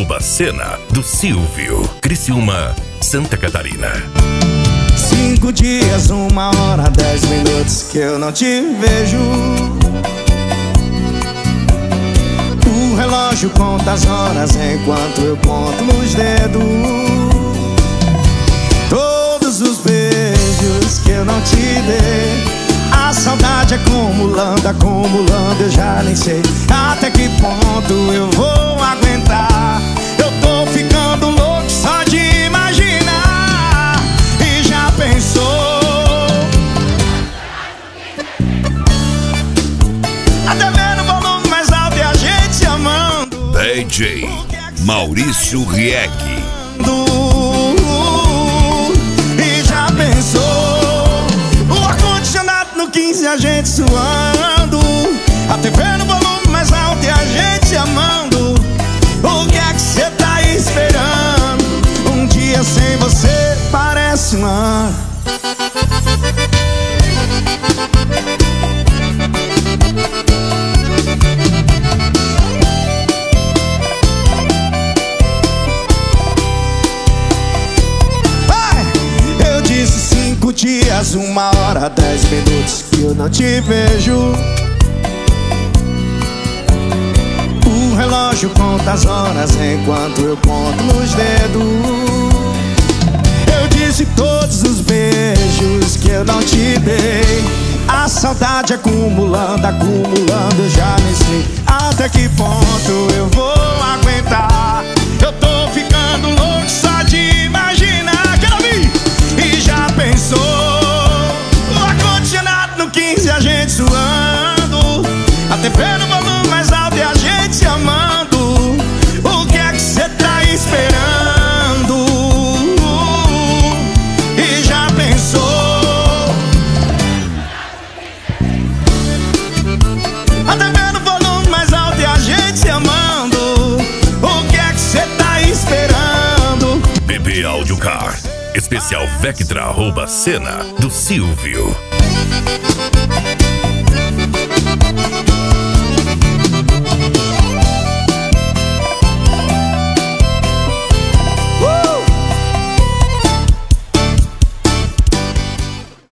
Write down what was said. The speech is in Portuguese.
Vectra@Cena do Silvio, Criciúma, Santa Catarina. 5 dias, 1 hora, 10 minutos que eu não te vejo. O relógio conta as horas enquanto eu conto nos dedos. Todos os beijos que eu não te dei, a saudade acumulando, acumulando, eu já nem sei até que ponto eu vou aguentar. Eu tô ficando louco só de imaginar. E já pensou? Até ver no volume mais alto e a gente se amando. DJ Maurício Rieg. E já pensou? O ar-condicionado no 15, a gente suando, a TV no volume mais alto e a gente se amando. O que é que cê tá esperando? Um dia sem você parece um ano. Eu disse 5 dias, 1 hora, 10 minutos que eu não te vejo. O relógio conta as horas enquanto eu conto nos dedos. Eu disse todos os beijos que eu não te dei, a saudade acumulando, acumulando, eu já nem sei até que ponto eu vou aguentar. Eu tô ficando louco só de imaginar. Quero ouvir! E já pensou? O ar-condicionado no 15, a gente suando, a TV no volume mais alto e a gente se amando. O que é que cê tá esperando? E já pensou? A TV no volume mais alto e a gente se amando. O que é que cê tá esperando? BB Audiocar, especial Vectra@Cena do Silvio.